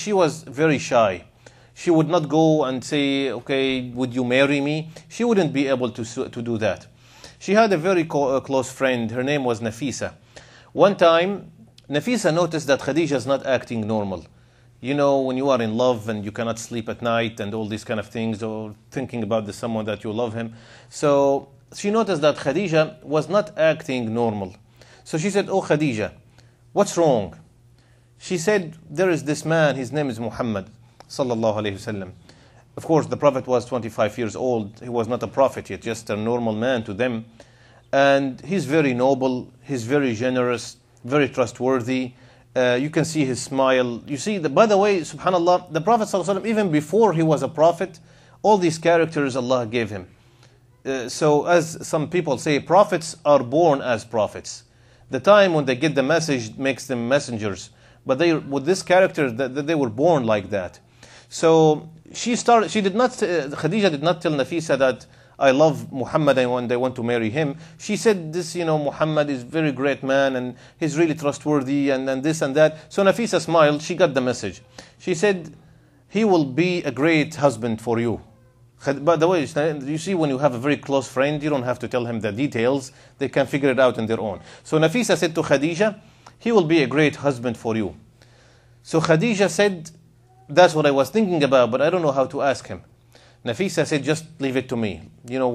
she was very shy. She would not go and say, okay, would you marry me? She wouldn't be able to do that. She had a very close friend. Her name was Nafisa. One time, Nafisa noticed that Khadija is not acting normal. You know, when you are in love and you cannot sleep at night and all these kind of things, or thinking about someone that you love him. So she noticed that Khadija was not acting normal. So she said, oh Khadija, what's wrong? She said, there is this man, his name is Muhammad, sallallahu alayhi wasallam. Of course, the Prophet was 25 years old. He was not a prophet yet, just a normal man to them. And he's very noble, he's very generous, very trustworthy. You can see his smile. You see, by the way, subhanAllah, the Prophet ﷺ, even before he was a prophet, all these characters Allah gave him. So as some people say, prophets are born as prophets. The time when they get the message makes them messengers. But they, with this character, that they were born like that. So Khadija did not tell Nafisa that I love Muhammad and they want to marry him. She said this, Muhammad is a very great man and he's really trustworthy and this and that. So Nafisa smiled, she got the message. She said, he will be a great husband for you. By the way, you see, when you have a very close friend, you don't have to tell him the details. They can figure it out on their own. So Nafisa said to Khadija, he will be a great husband for you. So Khadija said, that's what I was thinking about, but I don't know how to ask him. Nafisa said, just leave it to me.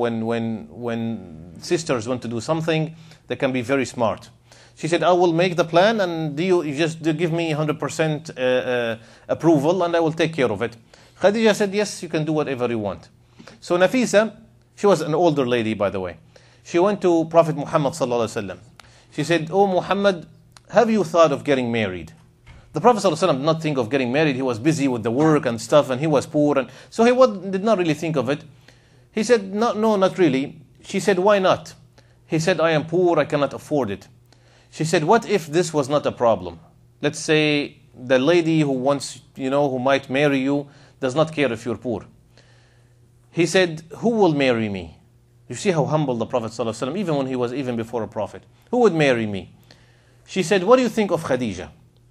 When sisters want to do something, they can be very smart. She said, I will make the plan and you just give me 100% approval and I will take care of it. Khadija said, yes, you can do whatever you want. So Nafisa, she was an older lady, by the way. She went to Prophet Muhammad sallallahu alaihi wasallam. She said, oh Muhammad, have you thought of getting married? The Prophet ﷺ did not think of getting married. He was busy with the work and stuff, and he was poor, and so he did not really think of it. He said, no, not really. She said, why not? He said, I am poor, I cannot afford it. She said, what if this was not a problem? Let's say the lady who wants, who might marry you does not care if you're poor. He said, who will marry me? You see how humble the Prophet ﷺ, even when he was even before a prophet. Who would marry me? She said, what do you think of Khadija?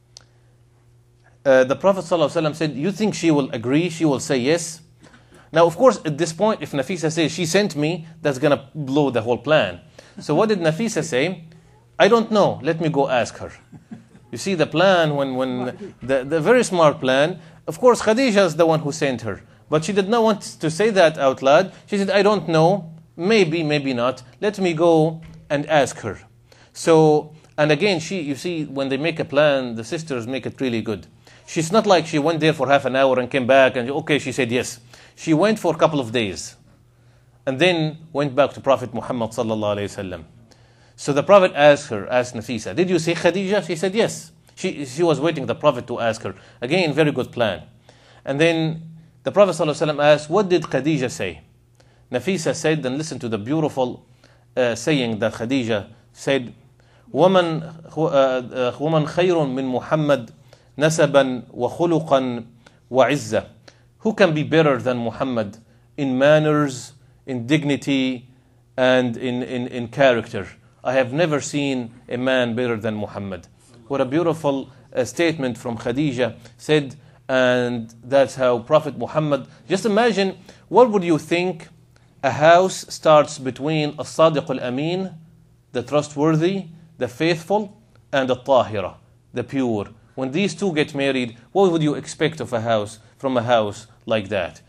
The Prophet ﷺ said, you think she will agree? She will say yes? Now, of course, at this point, if Nafisa says, she sent me, that's going to blow the whole plan. So what did Nafisa say? I don't know. Let me go ask her. You see, the plan, when the very smart plan, of course, Khadija is the one who sent her. But she did not want to say that out loud. She said, I don't know. Maybe, maybe not. Let me go and ask her. So, and again, you see, when they make a plan, the sisters make it really good. She's not like she went there for half an hour and came back and okay, she said yes. She went for a couple of days and then went back to Prophet Muhammad sallallahu alayhi wasallam. So the Prophet asked Nafisa, did you say Khadija? She said yes. She was waiting the Prophet to ask her. Again, very good plan. And then the Prophet sallallahu alayhi wasallam asked, what did Khadija say? Nafisa said, and listen to the beautiful saying that Khadija said, وَمَنْ خَيْرٌ مِّن مُحَمَّدٍ نَسَبًا وَخُلُقًا وَعِزَّةً. Who can be better than Muhammad in manners, in dignity, and in character? I have never seen a man better than Muhammad. What a beautiful statement from Khadija said, and that's how Prophet Muhammad, just imagine, what would you think a house starts between as-Sadiq al-Amin, the trustworthy, the faithful, and the Tahira, the pure. When these two get married, what would you expect of a house, from a house like that?